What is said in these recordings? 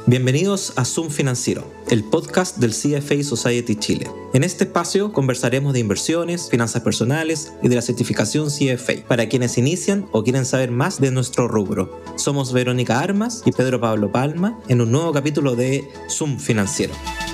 Bienvenidos a Zoom Financiero, el podcast del CFA Society Chile. En este espacio conversaremos de inversiones, finanzas personales y de la certificación CFA para quienes inician o quieren saber más de nuestro rubro. Somos Verónica Armas y Pedro Pablo Palma en un nuevo capítulo de Zoom Financiero.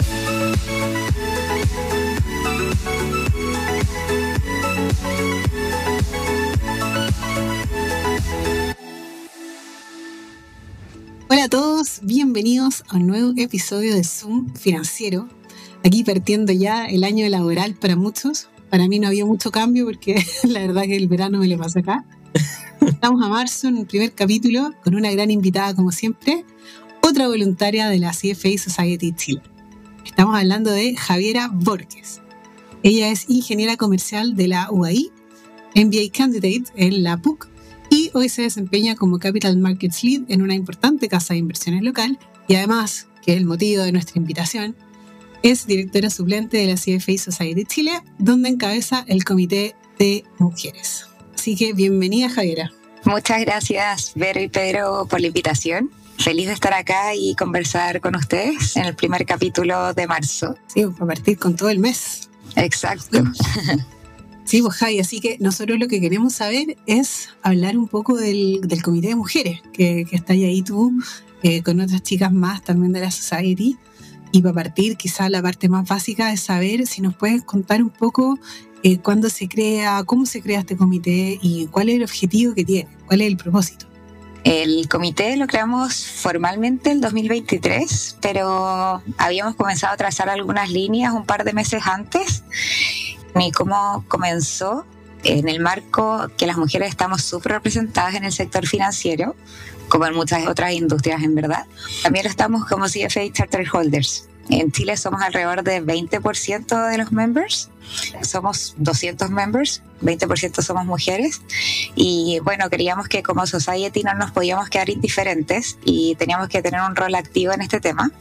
Hola a todos, bienvenidos a un nuevo episodio de Zoom Financiero. Aquí partiendo ya el año laboral para muchos. Para mí no había mucho cambio porque la verdad que el verano me lo pasé acá. Estamos a marzo en el primer capítulo con una gran invitada como siempre, otra voluntaria de la CFA Society Chile. Estamos hablando de Javiera Borges. Ella es ingeniera comercial de la UAI, MBA Candidate en la PUC, y hoy se desempeña como Capital Markets Lead en una importante casa de inversiones local y además, que es el motivo de nuestra invitación, es directora suplente de la CFA Society Chile, donde encabeza el Comité de Mujeres. Así que bienvenida, Javiera. Muchas gracias, Vero y Pedro, por la invitación. Feliz de estar acá y conversar con ustedes en el primer capítulo de marzo. Sí, para partir con todo el mes. Exacto. Sí, pues Javi, así que nosotros lo que queremos saber es hablar un poco del Comité de Mujeres, que está ahí tú, con otras chicas más también de la Society. Y para partir, quizás la parte más básica es saber si nos puedes contar un poco cuándo se crea, cómo se crea este comité y cuál es el objetivo que tiene, cuál es el propósito. El comité lo creamos formalmente en 2023, pero habíamos comenzado a trazar algunas líneas un par de meses antes. Y cómo comenzó en el marco que las mujeres estamos súper representadas en el sector financiero, como en muchas otras industrias en verdad. También lo estamos como CFA Charter Holders. En Chile somos alrededor de 20% de los members, somos 200 members, 20% somos mujeres y bueno, creíamos que como society no nos podíamos quedar indiferentes y teníamos que tener un rol activo en este tema.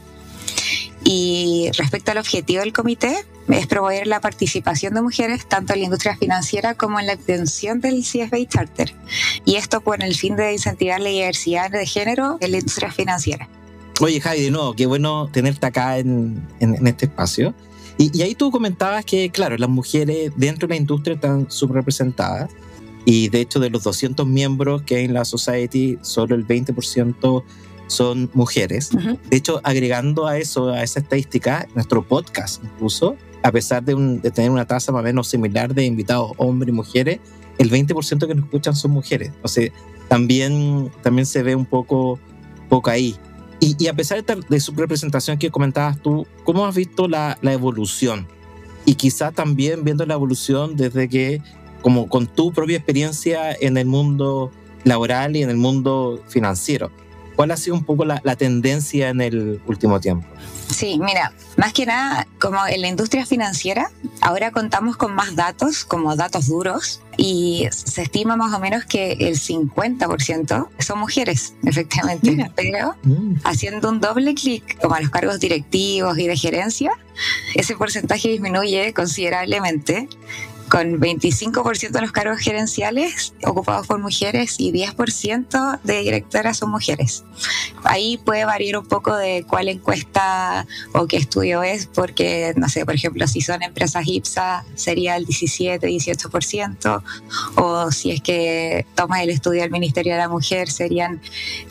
Y respecto al objetivo del comité, es promover la participación de mujeres tanto en la industria financiera como en la extensión del CFA Charter. Y esto con el fin de incentivar la diversidad de género en la industria financiera. Oye, Javi, de nuevo, qué bueno tenerte acá en este espacio. Y ahí tú comentabas que, claro, las mujeres dentro de la industria están súper representadas. Y de hecho, de los 200 miembros que hay en la Society, solo el 20% son mujeres. Uh-huh. De hecho, agregando a eso, a esa estadística, nuestro podcast incluso, a pesar de tener una tasa más o menos similar de invitados hombres y mujeres, el 20% que nos escuchan son mujeres. O sea, también se ve un poco ahí. Y a pesar de su representación que comentabas tú, ¿cómo has visto la evolución? Y quizá también viendo la evolución desde que, como con tu propia experiencia en el mundo laboral y en el mundo financiero, ¿cuál ha sido un poco la tendencia en el último tiempo? Sí, mira, más que nada, como en la industria financiera, ahora contamos con más datos, como datos duros, y se estima más o menos que el 50% son mujeres, efectivamente. Mira. Pero haciendo un doble clic como a los cargos directivos y de gerencia, ese porcentaje disminuye considerablemente, con 25% de los cargos gerenciales ocupados por mujeres y 10% de directoras son mujeres. Ahí puede variar un poco de cuál encuesta o qué estudio es, porque, no sé, por ejemplo, si son empresas IPSA sería el 17-18%, o si es que tomas el estudio del Ministerio de la Mujer sería el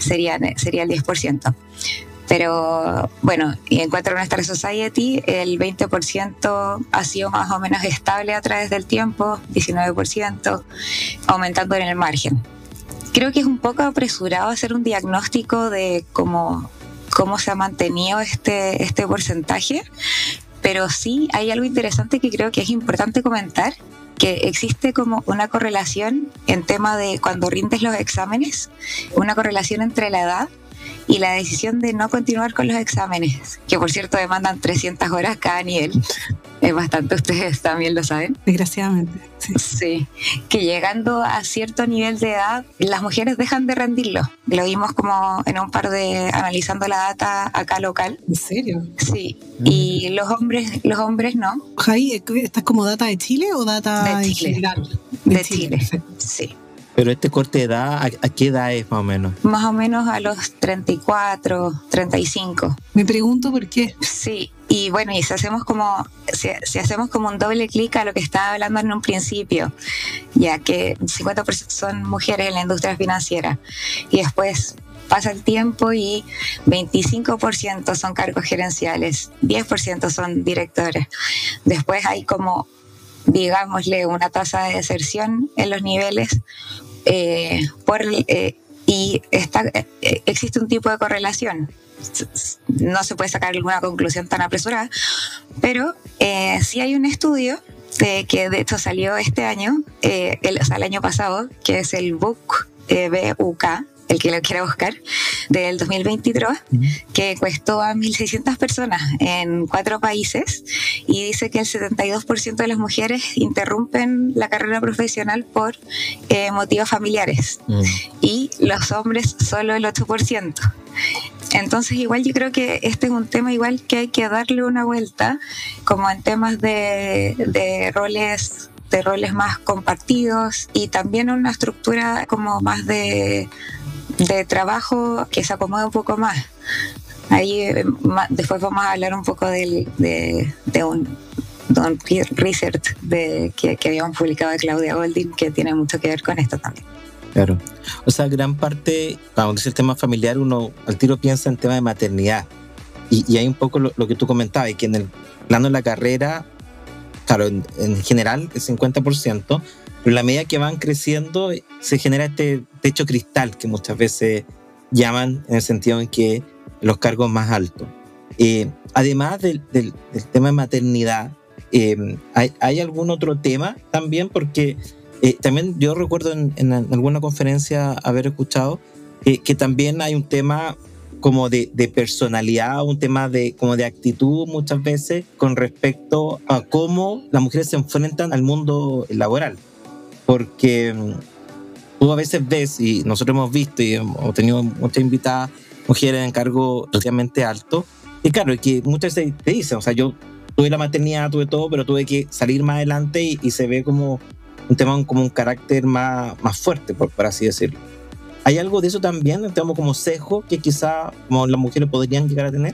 10%. Pero bueno, y en cuanto a nuestra society, el 20% ha sido más o menos estable a través del tiempo, 19%, aumentando en el margen. Creo que es un poco apresurado hacer un diagnóstico de cómo se ha mantenido este porcentaje, pero sí hay algo interesante que creo que es importante comentar, que existe como una correlación en tema de cuando rindes los exámenes, una correlación entre la edad y la decisión de no continuar con los exámenes, que por cierto demandan 300 horas cada nivel. Es bastante, ustedes también lo saben. Desgraciadamente. Sí, que llegando a cierto nivel de edad, las mujeres dejan de rendirlo. Lo vimos como en un par de, analizando la data acá local. ¿En serio? Sí, y los hombres no. Javi, ¿estás como data de Chile o data de Chile? En general? De Chile, sí. Pero este corte de edad, ¿a qué edad es más o menos? Más o menos a los 34, 35. Me pregunto por qué. Sí, y bueno, y si hacemos como un doble clic a lo que estaba hablando en un principio, ya que 50% son mujeres en la industria financiera, y después pasa el tiempo y 25% son cargos gerenciales, 10% son directores. Después hay como, digámosle, una tasa de deserción en los niveles y existe un tipo de correlación. No se puede sacar alguna conclusión tan apresurada, pero sí hay un estudio que de hecho salió este año, el año pasado, que es el BUK, B-U-K, el que lo quiera buscar, del 2023, que encuestó a 1.600 personas en 4 países y dice que el 72% de las mujeres interrumpen la carrera profesional por motivos familiares y los hombres solo el 8%. Entonces igual yo creo que este es un tema igual que hay que darle una vuelta, como en temas de roles más compartidos, y también una estructura como más de trabajo que se acomode un poco más. Ahí después vamos a hablar un poco de un research que habíamos publicado de Claudia Goldin, que tiene mucho que ver con esto también. Claro. O sea, gran parte, cuando dice el tema familiar, uno al tiro piensa en tema de maternidad. Y hay un poco lo que tú comentabas, y que en el plano de la carrera, claro, en general el 50%, pero en la medida que van creciendo se genera este techo cristal que muchas veces llaman, en el sentido en que los cargos más altos. Además del tema de maternidad, ¿hay algún otro tema también? Porque también yo recuerdo en alguna conferencia haber escuchado que también hay un tema como de personalidad, un tema como de actitud muchas veces con respecto a cómo las mujeres se enfrentan al mundo laboral. Porque tú a veces ves, y nosotros hemos visto y hemos tenido muchas invitadas mujeres en cargo relativamente alto, y claro, que muchas veces te dicen, o sea, yo tuve la maternidad, tuve todo, pero tuve que salir más adelante y se ve como un tema, como un carácter más fuerte, por así decirlo. ¿Hay algo de eso también, tenemos como sesgo que quizá como las mujeres podrían llegar a tener?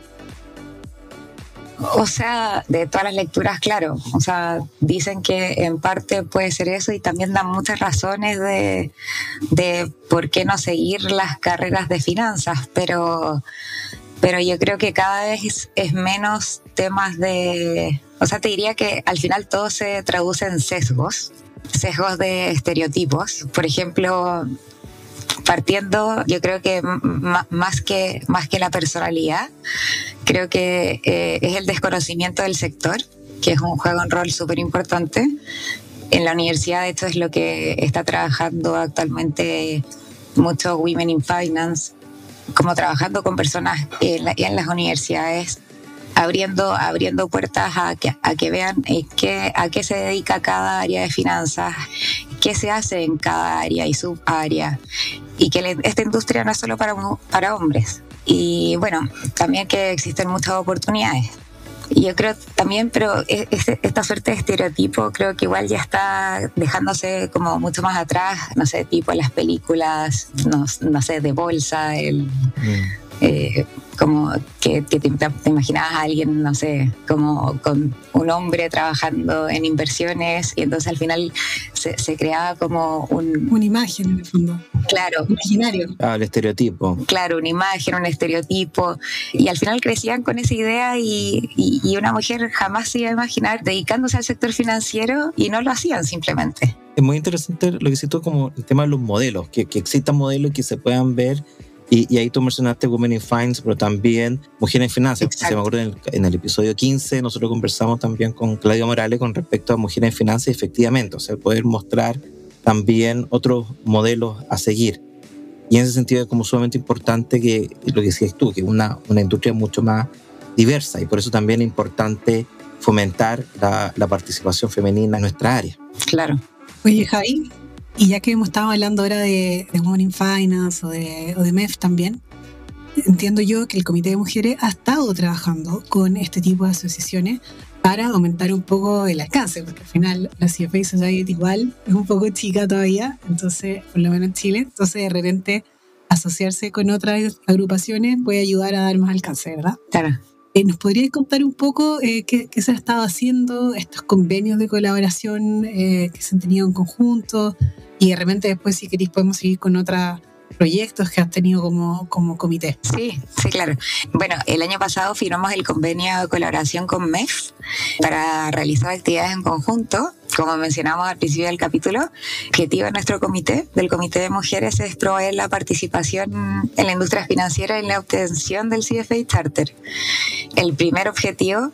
O sea, de todas las lecturas, claro. O sea, dicen que en parte puede ser eso, y también dan muchas razones de por qué no seguir las carreras de finanzas, pero yo creo que cada vez es menos temas de... O sea, te diría que al final todo se traduce en sesgos de estereotipos. Por ejemplo, partiendo, yo creo que más que la personalidad, creo que es el desconocimiento del sector, que es juega un rol súper importante. En la universidad, de hecho, es lo que está trabajando actualmente mucho Women in Finance, como trabajando con personas en las universidades, abriendo puertas a que vean a qué se dedica cada área de finanzas, qué se hace en cada área y subárea, y que esta industria no es solo para hombres. Y bueno, también que existen muchas oportunidades. Y yo creo también, pero esta suerte de estereotipo creo que igual ya está dejándose como mucho más atrás, no sé, tipo las películas, no sé, de bolsa, como que te imaginabas a alguien, no sé, como con un hombre trabajando en inversiones, y entonces al final se creaba como una imagen en el fondo. Claro. Imaginario. El estereotipo. Claro, una imagen, un estereotipo, y al final crecían con esa idea, y una mujer jamás se iba a imaginar dedicándose al sector financiero, y no lo hacían simplemente. Es muy interesante lo que hiciste tú, como el tema de los modelos, que existan modelos que se puedan ver. Y ahí tú mencionaste Women in Finance, pero también Mujeres en Finanzas. Se me acuerdo en el episodio 15 nosotros conversamos también con Claudia Morales con respecto a Mujeres en Finanzas, y efectivamente, o sea, poder mostrar también otros modelos a seguir. Y en ese sentido es como sumamente importante que lo que decías tú, que es una industria mucho más diversa, y por eso también es importante fomentar la participación femenina en nuestra área. Claro. Oye, Javi, y ya que hemos estado hablando ahora de Women in Finance o de MEF también, entiendo yo que el Comité de Mujeres ha estado trabajando con este tipo de asociaciones para aumentar un poco el alcance, porque al final la CFA Society igual es un poco chica todavía, entonces, por lo menos en Chile, entonces de repente asociarse con otras agrupaciones puede ayudar a dar más alcance, ¿verdad? Claro. ¿Nos podrías contar un poco qué se ha estado haciendo, estos convenios de colaboración que se han tenido en conjunto? Y de repente después, si queréis, podemos seguir con otros proyectos que has tenido como comité. Sí, claro. Bueno, el año pasado firmamos el convenio de colaboración con MEF para realizar actividades en conjunto. Como mencionamos al principio del capítulo, el objetivo de nuestro comité, del Comité de Mujeres, es promover la participación en la industria financiera y en la obtención del CFA Charter. El primer objetivo,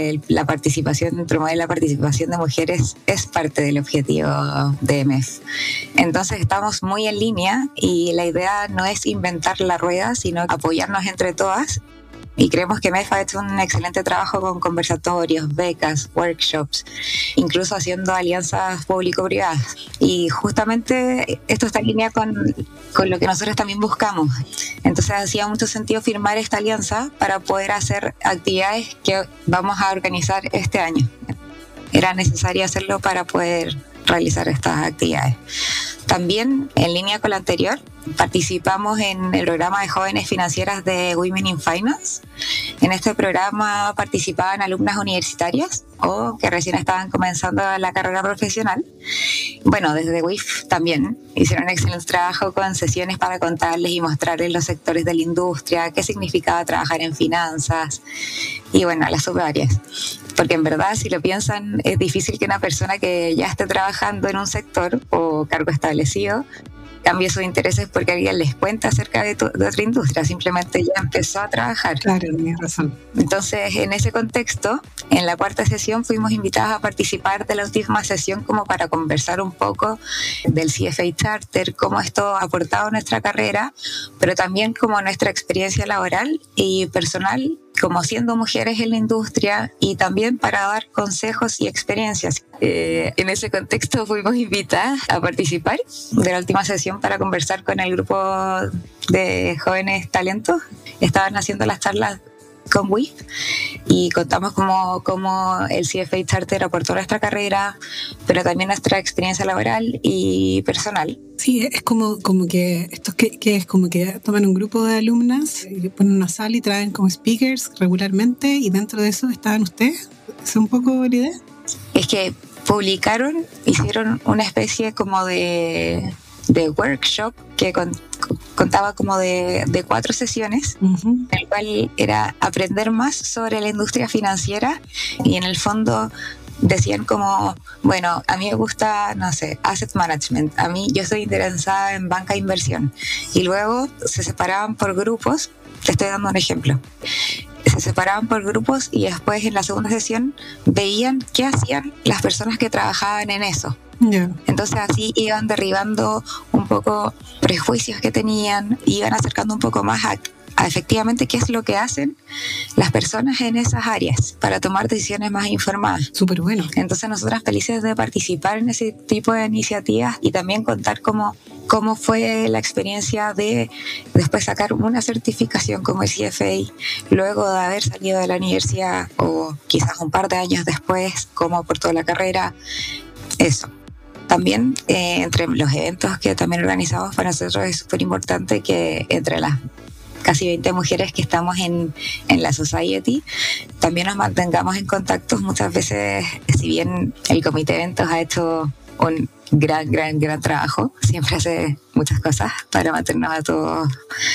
promover la participación de mujeres, es parte del objetivo de MEF. Entonces estamos muy en línea y la idea no es inventar la rueda, sino apoyarnos entre todas. Y creemos que MEF ha hecho un excelente trabajo con conversatorios, becas, workshops, incluso haciendo alianzas público-privadas. Y justamente esto está en línea con lo que nosotros también buscamos. Entonces hacía mucho sentido firmar esta alianza para poder hacer actividades que vamos a organizar este año. Era necesario hacerlo para poder realizar estas actividades. También, en línea con la anterior, participamos en el programa de jóvenes financieras de Women in Finance. En este programa participaban alumnas universitarias o que recién estaban comenzando la carrera profesional. Bueno, desde WIF también hicieron un excelente trabajo con sesiones para contarles y mostrarles los sectores de la industria, qué significaba trabajar en finanzas y bueno, las subáreas. Porque en verdad, si lo piensan, es difícil que una persona que ya esté trabajando en un sector o cargo establecido cambie sus intereses porque alguien les cuenta acerca de otra industria, simplemente ya empezó a trabajar. Claro, tienes razón. Entonces, en ese contexto, en la cuarta sesión fuimos invitadas a participar de la última sesión como para conversar un poco del CFA Charter, cómo esto ha aportado a nuestra carrera, pero también como nuestra experiencia laboral y personal como siendo mujeres en la industria y también para dar consejos y experiencias. En ese contexto fuimos invitadas a participar de la última sesión para conversar con el grupo de jóvenes talentos. Estaban haciendo las charlas con WIF y contamos cómo el CFA Charter aportó a nuestra carrera, pero también nuestra experiencia laboral y personal. Sí, es como que esto que es como que toman un grupo de alumnas y ponen una sala y traen como speakers regularmente y dentro de eso estaban ustedes. ¿Es un poco la idea? Es que hicieron una especie como de workshop que contaba como de 4 sesiones, en el cual era aprender más sobre la industria financiera y en el fondo decían como, bueno, a mí me gusta, no sé, asset management, yo estoy interesada en banca de inversión y luego se separaban por grupos. Te estoy dando un ejemplo. Se separaban por grupos y después en la segunda sesión veían qué hacían las personas que trabajaban en eso. Yeah. Entonces así iban derribando un poco prejuicios que tenían, iban acercando un poco más a efectivamente qué es lo que hacen las personas en esas áreas para tomar decisiones más informadas. Súper bueno. Entonces nosotras felices de participar en ese tipo de iniciativas y también contar cómo fue la experiencia de después sacar una certificación como el CFA, luego de haber salido de la universidad o quizás un par de años después, cómo aportó la carrera, eso. También entre los eventos que también organizamos para nosotros es súper importante que entre las casi 20 mujeres que estamos en la Society, también nos mantengamos en contacto. Muchas veces, si bien el comité de eventos ha hecho un gran trabajo, siempre hace muchas cosas para mantenernos a todos.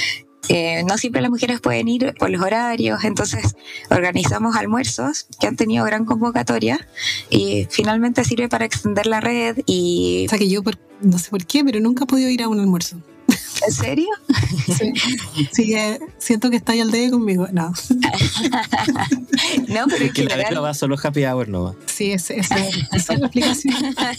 No siempre las mujeres pueden ir por los horarios, entonces organizamos almuerzos que han tenido gran convocatoria y finalmente sirve para extender la red. Y o sea que yo, no sé por qué, pero nunca he podido ir a un almuerzo. ¿En serio? Sí, siento que está ahí al debe conmigo. No. No, pero es que la vez va solo happy hour, ¿no? Va. Sí, esa es la explicación.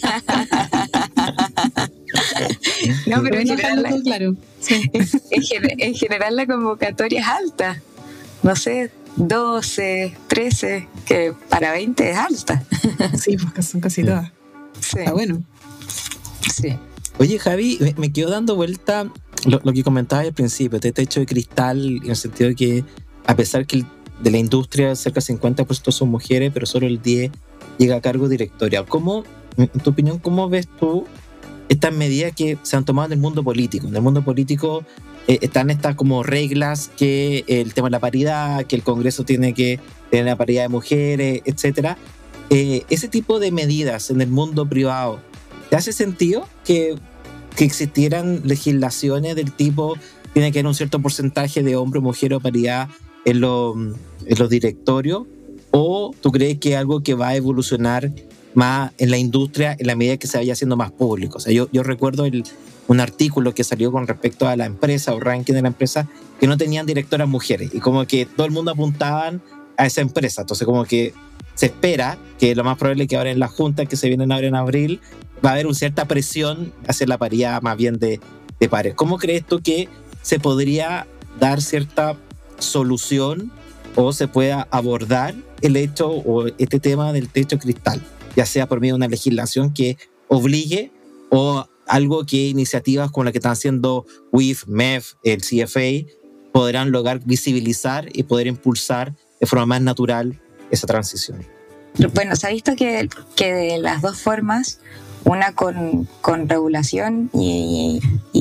No, pero en general, claro. Sí. En general la convocatoria es alta. No sé, 12, 13, que para 20 es alta. Sí, porque son casi todas. Sí. Está bueno. Sí. Oye, Javi, me quedo dando vuelta lo que comentabas al principio, este techo de cristal, en el sentido de que a pesar que de la industria cerca del 50% son mujeres, pero solo el 10% llega a cargo directorial. ¿Cómo, en tu opinión, cómo ves tú estas medidas que se han tomado en el mundo político? En el mundo político están estas como reglas, que el tema de la paridad, que el Congreso tiene que tener la paridad de mujeres, etcétera. Ese tipo de medidas en el mundo privado, ¿te hace sentido que existieran legislaciones del tipo tiene que haber un cierto porcentaje de hombre, mujer o paridad en los directorios? ¿O tú crees que es algo que va a evolucionar más en la industria en la medida que se vaya haciendo más público? O sea, yo recuerdo un artículo que salió con respecto a la empresa o ranking de la empresa que no tenían directoras mujeres y como que todo el mundo apuntaban a esa empresa. Entonces como que se espera que lo más probable es que ahora en las juntas que se vienen ahora en abril va a haber una cierta presión hacia la paridad más bien de pares. ¿Cómo crees tú que se podría dar cierta solución o se pueda abordar el hecho o este tema del techo cristal, ya sea por medio de una legislación que obligue o algo que iniciativas como la que están haciendo WIF, MEF, el CFA podrán lograr visibilizar y poder impulsar de forma más natural esa transición? Bueno, se ha visto que de las dos formas, una con regulación y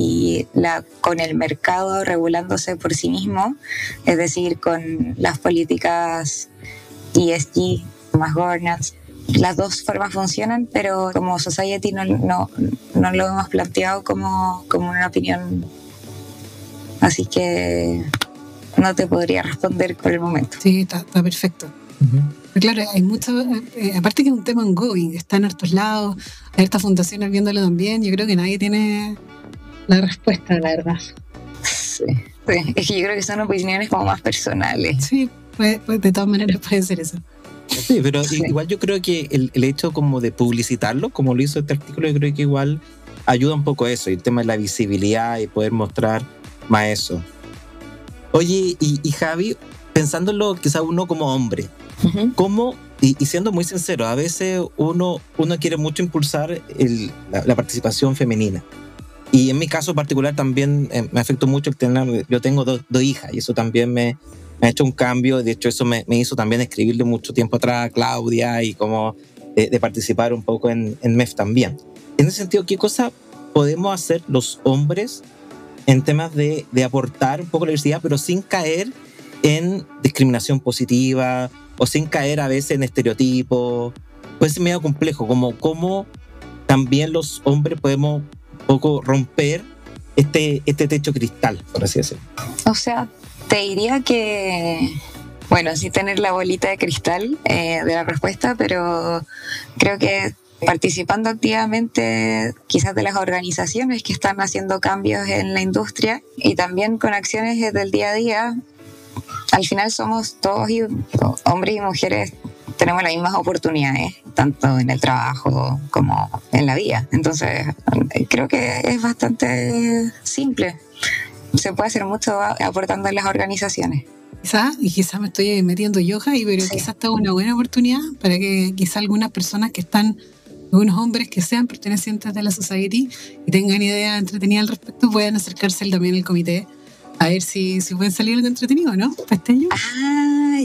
con el mercado regulándose por sí mismo, es decir, con las políticas ESG, más governance. Las dos formas funcionan, pero como Society no lo hemos planteado como una opinión, así que no te podría responder por el momento. Sí, está perfecto. Uh-huh. Pero claro, hay mucho, aparte que es un tema ongoing, está en hartos lados, hay estas fundaciones viéndolo también. Yo creo que nadie tiene la respuesta, la verdad. Sí, es que yo creo que son opiniones como más personales. Sí, pues de todas maneras puede ser eso. Sí, pero sí, igual yo creo que el hecho como de publicitarlo, como lo hizo este artículo, yo creo que igual ayuda un poco a eso, el tema de la visibilidad y poder mostrar más eso. Oye, y Javi, pensándolo quizá uno como hombre, uh-huh. ¿Cómo, y siendo muy sincero, a veces uno quiere mucho impulsar la participación femenina? Y en mi caso particular también me afectó mucho el tener, yo tengo dos hijas y eso también me ha hecho un cambio. De hecho eso me hizo también escribirle mucho tiempo atrás a Claudia y como de participar un poco en MEF también. En ese sentido, ¿qué cosa podemos hacer los hombres en temas de aportar un poco la diversidad, pero sin caer en discriminación positiva o sin caer a veces en estereotipos? Puede ser medio complejo, como cómo también los hombres podemos un poco romper este techo cristal, por así decirlo. O sea, te diría que, bueno, sí tener la bolita de cristal de la respuesta, pero creo que participando activamente quizás de las organizaciones que están haciendo cambios en la industria y también con acciones desde el día a día, al final somos todos hombres y mujeres, tenemos las mismas oportunidades, tanto en el trabajo como en la vida. Entonces, creo que es bastante simple. Se puede hacer mucho aportando en las organizaciones. Quizás me estoy metiendo yo, Javi, pero sí. Quizás está una buena oportunidad para que quizás algunas personas que están, algunos hombres que sean pertenecientes de la Society y tengan ideas entretenidas al respecto, puedan acercarse también al comité a ver si pueden salir algo entretenido, ¿no? ¿Pesteño? ¡Ay,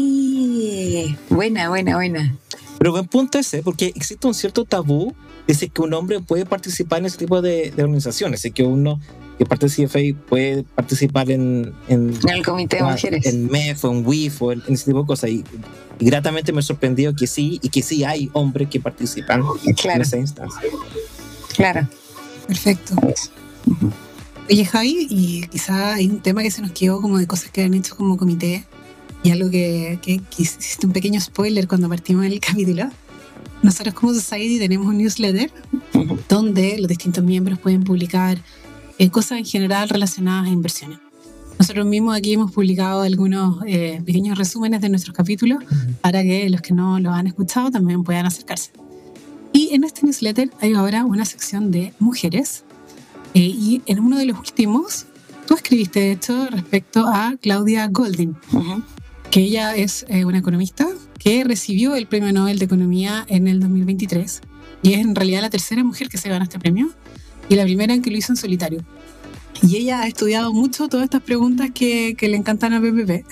sí! Buena. Pero buen punto ese, porque existe un cierto tabú de decir que un hombre puede participar en ese tipo de organizaciones, de que uno que parte de CFA puede participar en el comité de mujeres, en MEF o en WIF o en ese tipo de cosas, y gratamente me sorprendió que sí, y que sí hay hombres que participan en esa instancia. Claro. Perfecto. Uh-huh. Oye, Javi, y quizá hay un tema que se nos quedó como de cosas que han hecho como comité, y algo que hiciste un pequeño spoiler cuando partimos el capítulo. Nosotros como Society tenemos un newsletter uh-huh. donde los distintos miembros pueden publicar cosas en general relacionadas a inversiones. Nosotros mismos aquí hemos publicado algunos pequeños resúmenes de nuestros capítulos uh-huh. para que los que no los han escuchado también puedan acercarse. Y en este newsletter hay ahora una sección de mujeres, y en uno de los últimos tú escribiste de hecho respecto a Claudia Goldin, uh-huh. que ella es una economista que recibió el Premio Nobel de Economía en el 2023 y es en realidad la tercera mujer que se gana este premio y la primera en que lo hizo en solitario. Y ella ha estudiado mucho todas estas preguntas que le encantan a PPP.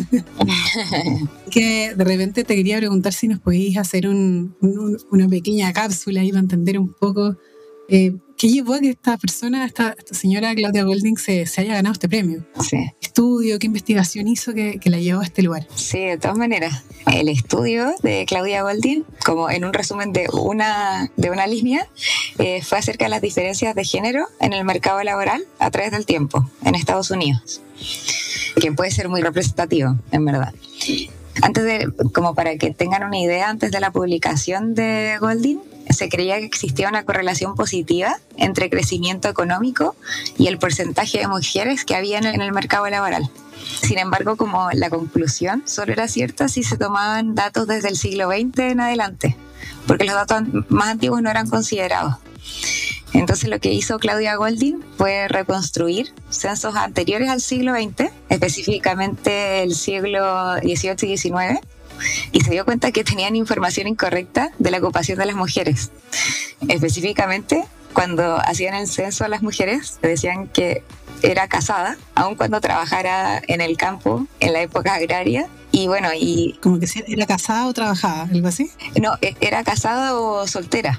Que de repente te quería preguntar si nos podéis hacer una pequeña cápsula ahí para entender un poco qué llevó a que esta persona, esta señora Claudia Goldin, se haya ganado este premio. Sí. ¿Qué estudio, qué investigación hizo que la llevó a este lugar? Sí, de todas maneras. El estudio de Claudia Goldin, como en un resumen de una línea, fue acerca de las diferencias de género en el mercado laboral a través del tiempo en Estados Unidos, que puede ser muy representativo, en verdad. Como para que tengan una idea, antes de la publicación de Goldin, se creía que existía una correlación positiva entre crecimiento económico y el porcentaje de mujeres que había en el mercado laboral. Sin embargo, como la conclusión solo era cierta si se tomaban datos desde el siglo XX en adelante, porque los datos más antiguos no eran considerados. Entonces lo que hizo Claudia Goldin fue reconstruir censos anteriores al siglo XX, específicamente el siglo XVIII y XIX, y se dio cuenta que tenían información incorrecta de la ocupación de las mujeres. Específicamente, cuando hacían el censo a las mujeres, decían que era casada, aun cuando trabajara en el campo en la época agraria. Y bueno, y... ¿Como que era casada o trabajaba, algo así? No, era casada o soltera.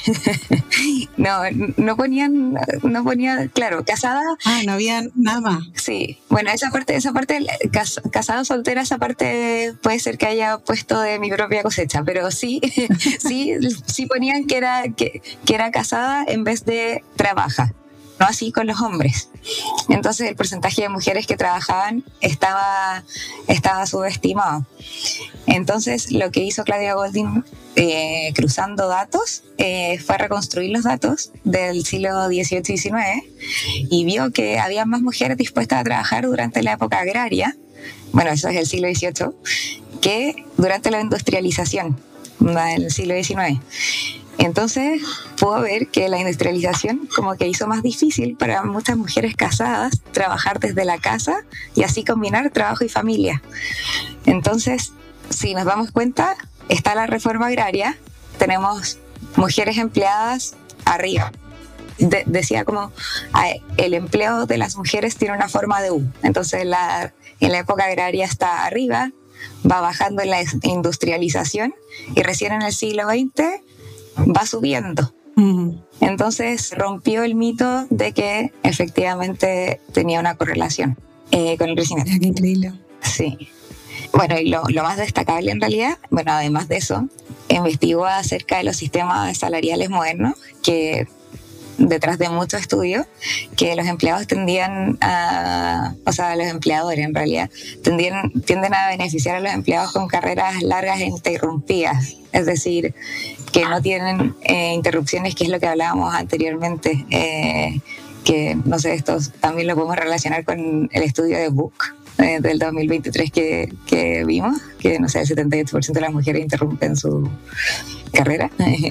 No ponían, claro, casada... No había nada más. Sí, bueno, esa parte casada o soltera, esa parte puede ser que haya puesto de mi propia cosecha, pero sí ponían que era casada en vez de trabaja. No así con los hombres. Entonces el porcentaje de mujeres que trabajaban estaba subestimado. Entonces lo que hizo Claudia Goldin, cruzando datos, fue reconstruir los datos del siglo XVIII y XIX y vio que había más mujeres dispuestas a trabajar durante la época agraria, bueno, eso es el siglo XVIII, que durante la industrialización del siglo XIX. Entonces pudo ver que la industrialización como que hizo más difícil para muchas mujeres casadas trabajar desde la casa y así combinar trabajo y familia. Entonces, si nos damos cuenta, está la reforma agraria, tenemos mujeres empleadas arriba. Decía como el empleo de las mujeres tiene una forma de U. Entonces en la época agraria está arriba, va bajando en la industrialización y recién en el siglo XX va subiendo. Entonces rompió el mito de que efectivamente tenía una correlación con el crecimiento. Qué increíble. Sí. Bueno, y lo más destacable en realidad, bueno, además de eso, investigó acerca de los sistemas salariales modernos, que detrás de muchos estudios, que los empleados los empleadores en realidad, tienden a beneficiar a los empleados con carreras largas e interrumpidas, es decir, que no tienen interrupciones, que es lo que hablábamos anteriormente, que no sé, esto también lo podemos relacionar con el estudio de Book del 2023 que vimos, que no sé, el 78% de las mujeres interrumpen su carrera.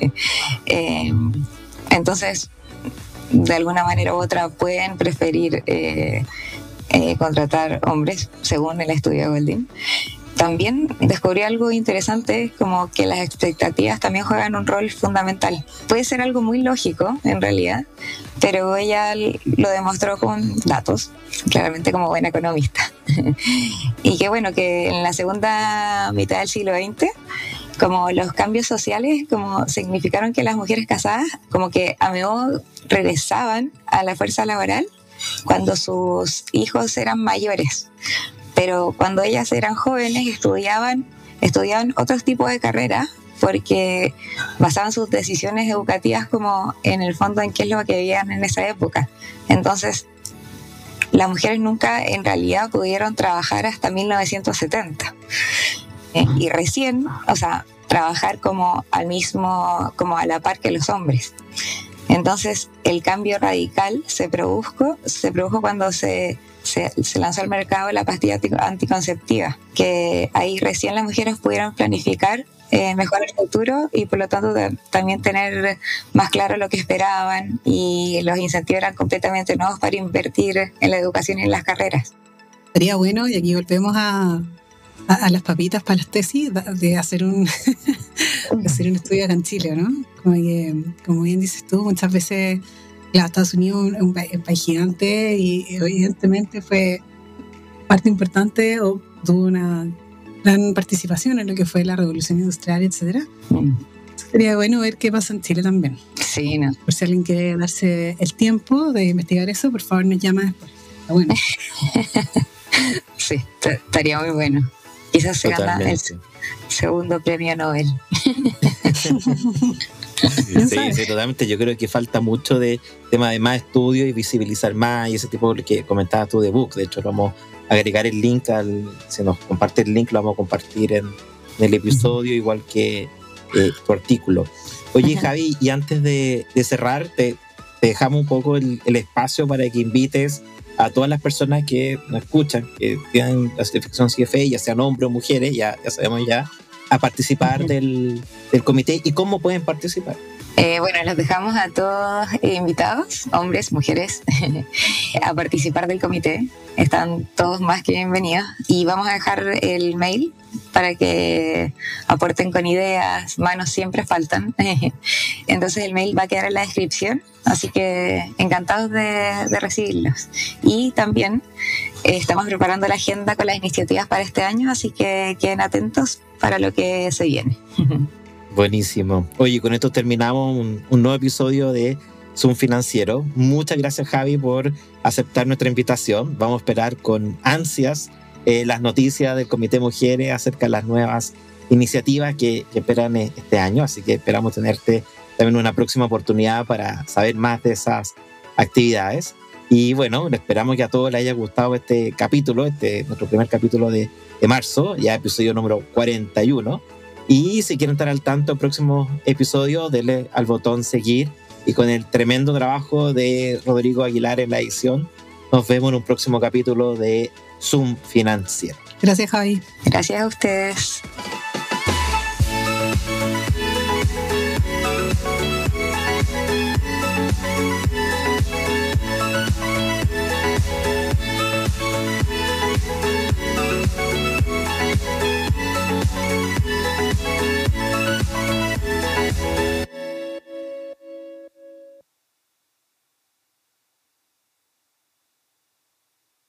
Entonces, de alguna manera u otra pueden preferir contratar hombres, según el estudio de Goldin. También descubrí algo interesante, como que las expectativas también juegan un rol fundamental. Puede ser algo muy lógico, en realidad, pero ella lo demostró con datos, claramente como buena economista. Y que bueno, que en la segunda mitad del siglo XX, como los cambios sociales como significaron que las mujeres casadas como que a menudo regresaban a la fuerza laboral cuando sus hijos eran mayores. Pero cuando ellas eran jóvenes estudiaban otros tipos de carreras porque basaban sus decisiones educativas como en el fondo en qué es lo que vivían en esa época. Entonces, las mujeres nunca en realidad pudieron trabajar hasta 1970. Y recién, trabajar como a la par que los hombres. Entonces, el cambio radical se produjo cuando se lanzó al mercado la pastilla anticonceptiva, que ahí recién las mujeres pudieron planificar mejor el futuro y por lo tanto también tener más claro lo que esperaban, y los incentivos eran completamente nuevos para invertir en la educación y en las carreras. Sería bueno, y aquí volvemos a las papitas para las tesis, de hacer un estudio acá en Chile, ¿no? Como bien dices tú, muchas veces Claro, Estados Unidos es un país gigante y evidentemente fue parte importante o tuvo una gran participación en lo que fue la revolución industrial, etcétera. Sería bueno ver qué pasa en Chile también. Sí, no. Por si alguien quiere darse el tiempo de investigar eso, por favor nos llama después. Está bueno. Sí, estaría muy bueno. Quizás se gana el segundo premio Nobel. Sí, totalmente. Yo creo que falta mucho de tema de más estudio y visibilizar más y ese tipo de que comentabas tú de Book. De hecho, vamos a agregar el link, si nos comparte el link, lo vamos a compartir en el episodio, igual que tu artículo. Oye, Javi, y antes de cerrar, te dejamos un poco el espacio para que invites a todas las personas que nos escuchan, que tienen la certificación CFA, ya sean hombres o mujeres, ya sabemos ya, a participar del comité y cómo pueden participar. Bueno, los dejamos a todos invitados, hombres, mujeres, a participar del comité. Están todos más que bienvenidos y vamos a dejar el mail para que aporten con ideas. Manos siempre faltan. Entonces el mail va a quedar en la descripción, así que encantados de recibirlos. Y también estamos preparando la agenda con las iniciativas para este año, así que queden atentos para lo que se viene. Buenísimo. Oye, con esto terminamos un nuevo episodio de Zoom Financiero. Muchas gracias, Javi, por aceptar nuestra invitación. Vamos a esperar con ansias las noticias del Comité Mujeres acerca de las nuevas iniciativas que esperan este año. Así que esperamos tenerte también una próxima oportunidad para saber más de esas actividades. Y bueno, esperamos que a todos les haya gustado este capítulo, nuestro primer capítulo de marzo, ya episodio número 41. Y si quieren estar al tanto del próximo episodio, denle al botón seguir. Y con el tremendo trabajo de Rodrigo Aguilar en la edición, nos vemos en un próximo capítulo de Zoom Financiero. Gracias, Javi. Gracias a ustedes.